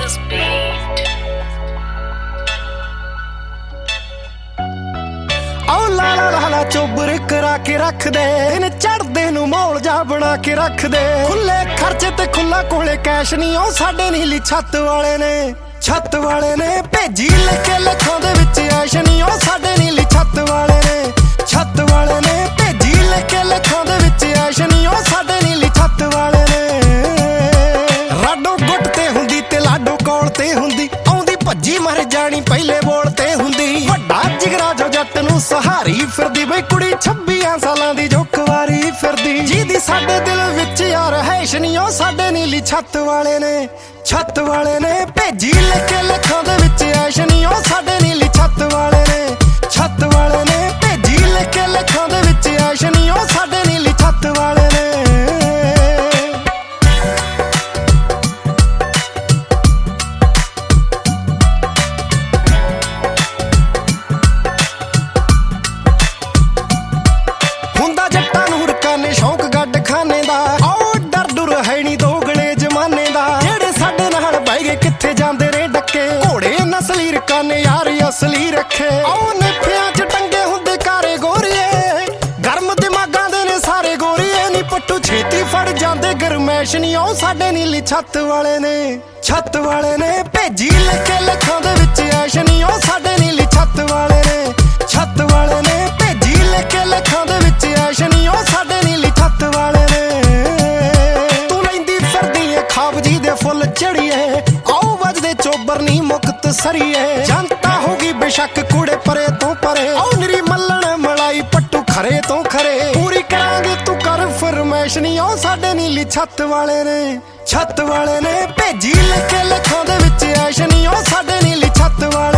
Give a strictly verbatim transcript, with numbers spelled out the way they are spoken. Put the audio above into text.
ला ला ला ला चोबर करा के रख दे इन चढ़दे नू मौल जा बना के रख दे खुले खर्चे ते खुला कोले कैश नहीं ओ साडे नीली छत वाले ने छत वाले ने भेजी लके लखां दे विच ऐश नहीं ओ साडे नीली छत वाले ने छत वाले ने भेजी लके लखां दे विच ऐश नहीं ओ साडे नीली छत वाले ने राडो गुट ते हुंदी ते लाडो कोल ते हुंदी आउंदी भज्जी मर जानी पहले बोल ते हुंदी वड्डा जिगरा जो जट नू सहारी फिरदी बई कुड़ी छब्बियां सालां दी जो कुवारी फिरदी जिहदी साडे दिल विच यार हैश नहीं ओ साडे नीली छत वाले ने छत वाले ने भेजी लके लखां दे विच ऐश नहीं ओ साडे नीली छत वाले ने छत वाले ने भेजी लके लखां दे विच ऐश नहीं ओ साडे नीली छत वाले ने शौक गड्ड खाने दा आओ डर डुर है नी दोगले जमाने दा जेड़े साडे नाल बह गए किथे जांदे रे डक्के घोड़े नसली रकाने यार असली रखे आओ नेफियां च टंगे हुंदे कारे गोरीए गर्म दिमागां दे ने सारे गोरीए नी पट्टू छेती फड़ जांदे गरमैश नी आओ साडे नीली छत वाले ने छत वाले ने भेजी लके लखां दे विच ऐश नी आओ साडे नीली छत वाले ने छत वाले ने भेजी लके लखां दे विच ऐश नी आओ साडे नीली छत वाले ने तू लैंदी फिरदी ए खाब जी दे फुल चढ़िए आओ वजदे चोबर नी मुक्त सरिए जनता होगी बेशक कूड़े परे तो परे आओ निरी मल्लण मलाई पट्टू खरे तो खरे पूरी करांगे तू कर फरमैश नी आओ साडे नीली छत वाले ने छत वाले ने भेजी लके लखां दे विच ऐश नी आओ साडे नीली छत वाले